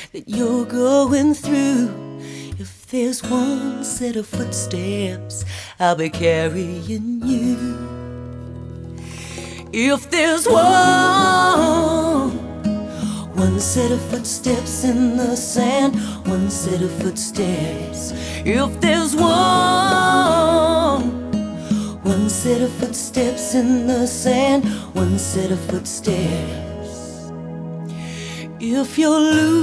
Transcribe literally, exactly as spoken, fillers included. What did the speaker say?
that you're going through. If there's one set of footsteps, I'll be carrying you. If there's one, one set of footsteps in the sand, one set of footsteps. If there's one, one set of footsteps in the sand, one set of footsteps. If you're loose